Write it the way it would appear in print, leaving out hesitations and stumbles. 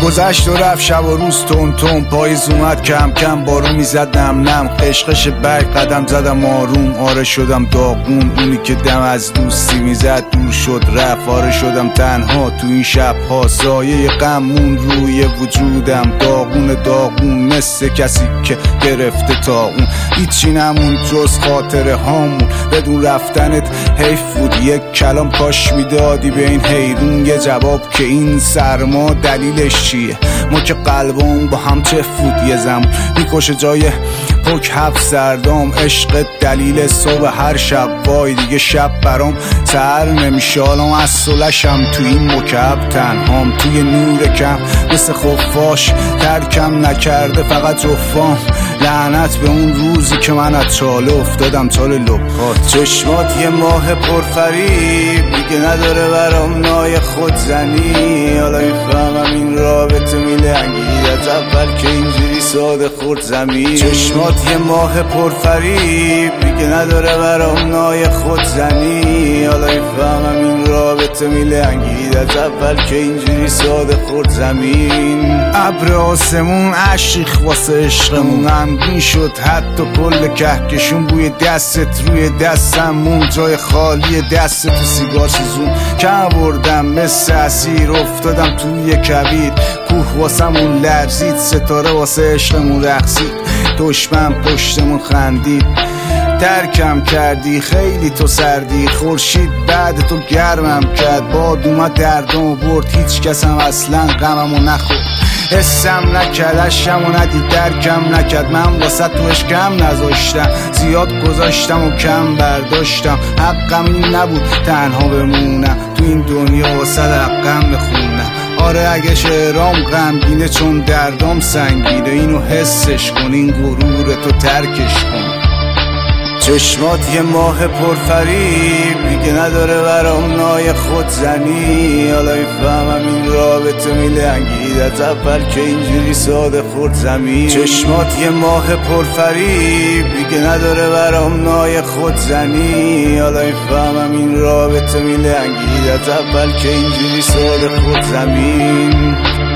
گذشت و رفت شب و روز تون تون، پاییز اومد کم کم بارون میزد نم نم، قشقش برگ قدم زدم آروم، آره شدم داغون، اونی که دم از دوستی میزد دور شد رفت، آره شدم تنها تو این شبها، سایه غمون روی وجودم، داغون داغون مثل کسی که گرفته تا اون، هیچی نمون جز خاطره هامون، بدون رفتنت حیف بود، یک کلام کاش میدادی به این حیرون یه جواب که این سرما دلیلش چیه، ما که قلبمون با هم چه فود یه زمان میکشه جای پک هفت سردام، عشق دلیل صبح هر شب، وای دیگه شب برام سر نمیشه، الان از صلحشم تو این مکعب تنهام، توی نور کم مثل خفاش ترکم نکرده فقط رفام، لعنت به اون روزی که من از چاله افتادم چاله لبات، چشمات یه ماه پرفریب دیگه نداره برام نای خودزنی، حالا میفهمم این رابطه میلنگید از اول که اینجوری ساده خورد زمین، چشمات یه ماه پرفریب دیگه نداره برام نای خودزنی، حالا میفهمم این رابطه میلنگید از اول که اینجوری ساده خورد زمین، ابر آسمون عشق واسه عشقمون غمگین شد، حتی کل کهکشون بوی دستت روی دستمون، جای خالی دست تو سیگار سوزون که بردم مثل اسیر، افتادم توی کویر کوه واسمون لرزید، ستاره واسه عشقمون رقصید، دشمن پشتمون خندید، ترکم کردی خیلی تو سردی، خورشید بعد تو گرمم کرد، باد اومد دردمو برد، هیچ کسم اصلا غممو نخورد، حسم نکرد عشقمو ندید درکم نکرد، من واسه تو عشقم نذاشتم، زیاد گذاشتم و کم برداشتم، حقم این نبود تنها بمونم تو این دنیا واسه حقم بخونم، آره اگه شعرام غمگینه چون دردام سنگینه، اینو حسش کن این غرور تو ترکش کن، چشمات یه ماه پرفریب دیگه نداره برام نای خودزنی، حالا میفهمم این رابطه میلنگید از اول که اینجوری ساده خورد زمین، چشمات یه ماه پرفریب دیگه نداره برام نای خودزنی، حالا میفهمم این رابطه میلنگید از اول که اینجوری ساده خورد زمین.